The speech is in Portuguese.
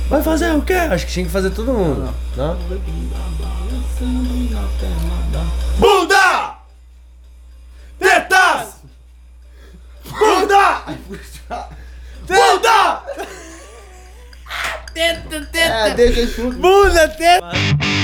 Vai fazer o quê? Acho que tinha que fazer todo mundo. Não? Bunda! Tetas! Bunda! Bunda! Teta, teta. É, deixa junto. Bunda, teta!